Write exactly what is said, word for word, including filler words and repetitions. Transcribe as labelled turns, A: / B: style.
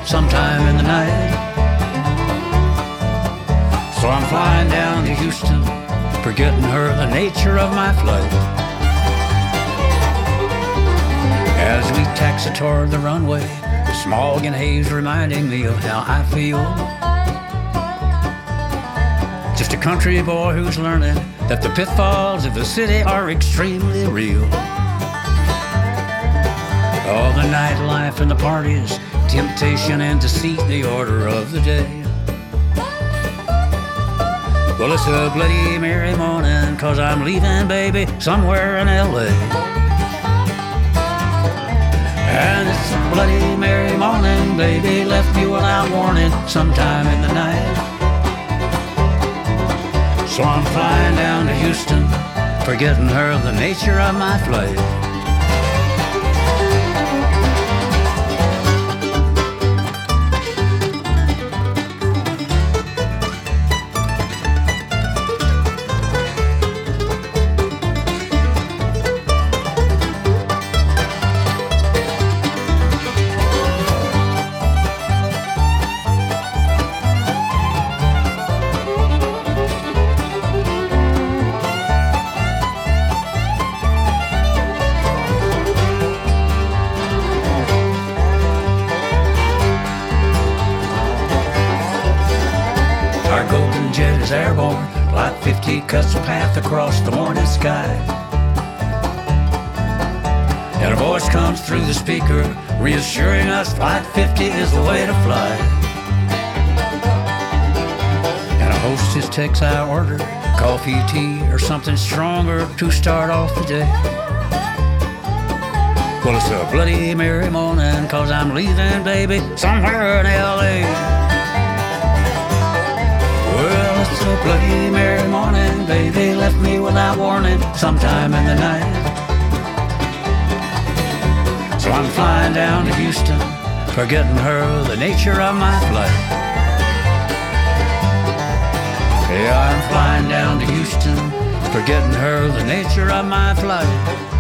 A: sometime in the night. So I'm flying down to Houston, forgetting her the nature of my flight. As we taxi toward the runway, smog and haze reminding me of how I feel. Just a country boy who's learning that the pitfalls of the city are extremely real. All the nightlife and the parties, temptation and deceit, the order of the day. Well, it's a Bloody Mary morning, 'cause I'm leaving, baby, somewhere in L A. And it's a Bloody Mary morning, baby, left me without warning sometime in the night. So I'm flying down to Houston, forgetting her the nature of my flight. Airborne, Flight fifty cuts a path across the morning sky. And a voice comes through the speaker, reassuring us Flight fifty is the way to fly. And a hostess takes our order, coffee, tea, or something stronger to start off the day. Well, it's a Bloody Mary morning, 'cause I'm leaving, baby, somewhere in L A. Well, it's a Bloody Mary morning, baby, left me without warning sometime in the night. So I'm flying down to Houston, forgetting her the nature of my flight. Yeah, I'm flying down to Houston, forgetting her the nature of my flight.